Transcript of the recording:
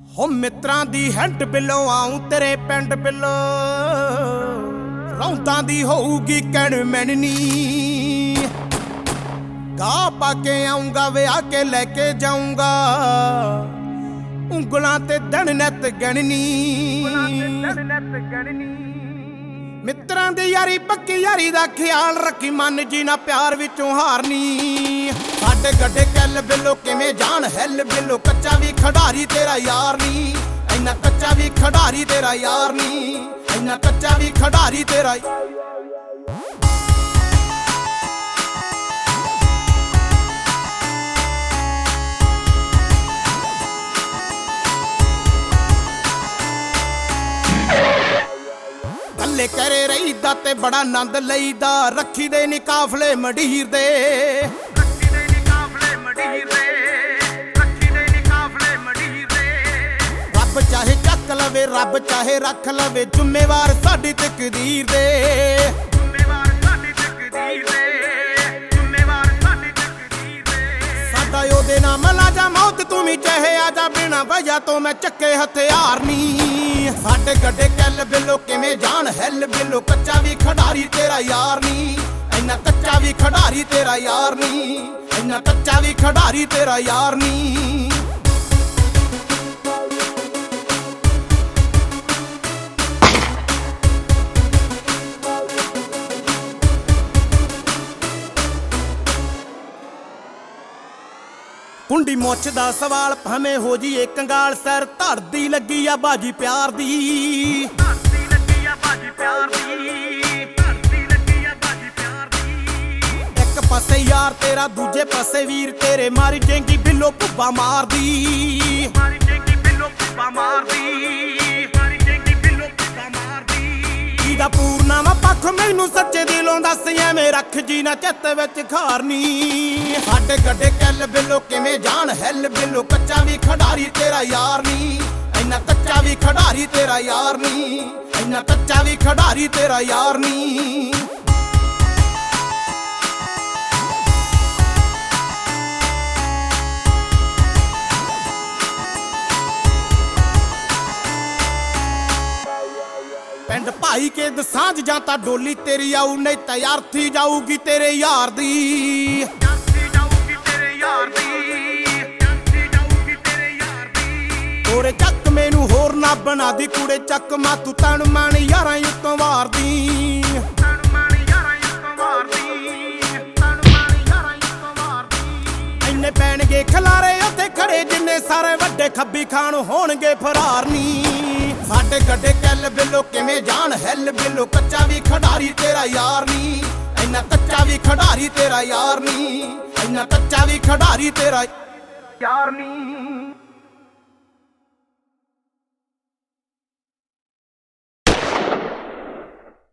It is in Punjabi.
हो मित्रां दी हैंट बिलो आऊं तेरे पिंड बिलो रौंदां दी होऊगी कैण मैननी गा पाके आऊंगा विआह के लेके जाऊंगा ਉਂਗਲਾਂ ਤੇ ਦਿਨ ਨਿਤ ਗਣਨੀ ਮਿੱਤਰਾਂ ਦੀ ਯਾਰੀ ਪੱਕੀ ਯਾਰੀ ਦਾ ਖਿਆਲ ਰੱਖੀ ਮਨ ਜੀ ਨਾ ਪਿਆਰ ਵਿੱਚੋਂ ਹਾਰਨੀ ਸਾਡੇ ਗੱਡੇ ਕੱਲ ਬਿੱਲੋ ਕਿਵੇਂ ਜਾਣ ਹਿੱਲ ਬਿੱਲੋ ਕੱਚਾ ਵੀ ਖਿਡਾਰੀ ਤੇਰਾ ਯਾਰ ਨੀ ਇੰਨਾ ਕੱਚਾ ਵੀ ਖਿਡਾਰੀ ਤੇਰਾ ਯਾਰ ਨੀ ਇੰਨਾ ਕੱਚਾ ਵੀ ਖਿਡਾਰੀ ਤੇਰਾ ਕੱਲੇ ਕਰੇ ਰਹੀਦਾ ਤੇ ਬੜਾ ਆਨੰਦ ਲਈਦਾ ਰੱਖੀ ਦੇ ਨੀ ਕਾਫਲੇ ਮੰਡੀਰ ਦੇ ਰੱਖੀ ਦੇ ਨੀ ਕਾਫਲੇ ਮੰਡੀਰ ਦੇ ਰੱਖੀ ਦੇ ਨੀ ਕਾਫਲੇ ਮੰਡੀਰ ਦੇ ਰੱਬ ਚਾਹੇ ਚੱਕ ਲਵੇ ਰੱਬ ਚਾਹੇ ਰੱਖ ਲਵੇ ਜ਼ਿੰਮੇਵਾਰ ਸਾਡੀ ਤਕਦੀਰ ਦੇ ਜ਼ਿੰਮੇਵਾਰ ਸਾਡੀ ਤਕਦੀਰ ਦੇ ਜ਼ਿੰਮੇਵਾਰ ਸਾਡੀ ਤਕਦੀਰ ਦੇ ਸਾਡਾ ਉਹਦੇ ਨਾਮ ਲਾ ਜਾ ਮੌਤ ਤੂੰ ਵੀ ਚਾਹੇ ਆ ਜਾ ਬਿਨਾ ਵਜ੍ਹਾ ਤੋਂ ਮੈਂ ਚੱਕੇ ਹਥਿਆਰ ਨੀ ਸਾਡੇ ਗੱਡੇ ਕੱਲ ਬਿੱਲੋ ਕਿਵੇਂ ਜਾਣ ਹਿੱਲ ਬਿੱਲੋ ਕੱਚਾ ਵੀ ਖਿਡਾਰੀ ਤੇਰਾ ਯਾਰ ਨੀ ਇੰਨਾ ਕੱਚਾ ਵੀ ਖਿਡਾਰੀ ਤੇਰਾ ਯਾਰ ਨੀ ਇੰਨਾ ਕੱਚਾ ਵੀ ਖਿਡਾਰੀ ਤੇਰਾ ਯਾਰ ਨੀ ਕੁੰਡੀ ਮੁੱਛ ਦਾ ਸਵਾਲ ਭਾਵੇਂ ਹੋ ਜੀਏ ਕੰਗਾਲ ਸਰ ਧੜਦੀ ਲੱਗੀ ਆ ਬਾਜੀ ਪਿਆਰ ਦੀ ਧੜਦੀ ਲੱਗੀ ਆ ਬਾਜੀ ਪਿਆਰ ਦੀ ਧੜਦੀ ਲੱਗੀ ਆ ਬਾਜੀ ਪਿਆਰ ਦੀ ਇੱਕ ਪਾਸੇ ਯਾਰ ਤੇਰਾ ਦੂਜੇ ਪਾਸੇ ਵੀਰ ਤੇਰੇ ਮਾਰੀ ਜੇਂਗੀ ਬਿੱਲੋ ਭੁੱਬਾ ਮਾਰਦੀ ਮਾਰੀ ਜੇਂਗੀ ਬਿੱਲੋ ਭੁੱਬਾ ਮਾਰਦੀ ਮਾਰੀ ਜੇਂਗੀ ਬਿੱਲੋ ਭੁੱਬਾ ਮਾਰਦੀ ਇਹਦਾ ਪੂਰਨਾਵਾ ਪੱਖ ਮੈਨੂੰ ਸੱਚੇ ਦਿਲੋਂ ਦੱਸ ਐਵੇਂ ਰੱਖ ਜੀ ਨਾ ਚਿੱਤ ਵਿੱਚ ਖਾਰਨੀ ਸਾਡੇ ਗੱਡੇ ਕੱਲ ਬਿੱਲੋ ਕਿਵੇਂ ਜਾਣ ਹਿੱਲ ਬਿੱਲੋ ਕੱਚਾ ਵੀ ਖਿਡਾਰੀ ਤੇਰਾ ਯਾਰ ਨੀ ਇੰਨਾ ਕੱਚਾ ਵੀ ਖਿਡਾਰੀ ਤੇਰਾ ਯਾਰ ਨੀ ਇੰਨਾ ਕੱਚਾ ਵੀ ਖਿਡਾਰੀ ਤੇਰਾ ਯਾਰ ਨੀ ਪਿੰਡ ਭਾਈ ਕੇ ਦਸਾਂਝ ਜਾਂ ਤਾਂ ਡੋਲੀ ਤੇਰੀ ਆਊ ਨਹੀਂ ਤਾਂ ਯਾਰਥੀ ਜਾਊਗੀ ਤੇਰੇ ਯਾਰ ਦੀ ਯਾਰਥੀ ਜਾਊਗੀ ਤੇਰੇ ਯਾਰ ਦੀ ਯਾਰਥੀ ਜਾਊਗੀ ਤੇਰੇ ਯਾਰ ਦੀ ਤੋਰੇ ਚੱਕ ਮੈਨੂੰ ਹੋਰ ਨਾ ਬਣਾ ਦੀ ਕੁੜੇ ਚੱਕ ਮਾ ਤੂੰ ਤਣ ਮਣ ਯਾਰਾਂ ਉੱਤੋਂ ਵਾਰਦੀ ਤਣ ਮਣ ਯਾਰਾਂ ਉੱਤੋਂ ਵਾਰਦੀ ਤਣ ਮਣ ਯਾਰਾਂ ਉੱਤੋਂ ਵਾਰਦੀ ਇੰਨੇ ਪੈਣਗੇ ਖਲਾਰੇ ਉੱਥੇ ਖੜੇ ਜਿੰਨੇ ਸਾਰੇ ਵੱਡੇ ਖੱਬੀ ਖਾਨ ਹੋਣਗੇ ਫਰਾਰ ਨੀ ਸਾਡੇ ਗੱਡੇ ਕੱਲ ਬਿੱਲੋ ਕਿਵੇਂ ਜਾਣ ਹਿੱਲ ਬਿੱਲੋ ਕੱਚਾ ਵੀ ਖਿਡਾਰੀ ਤੇਰਾ ਯਾਰ ਨੀ ਇੰਨਾ ਕੱਚਾ ਵੀ ਖਿਡਾਰੀ ਤੇਰਾ ਯਾਰ ਨੀ ਇੰਨਾ ਕੱਚਾ ਵੀ ਖਿਡਾਰੀ ਤੇਰਾ ਯਾਰ ਨੀ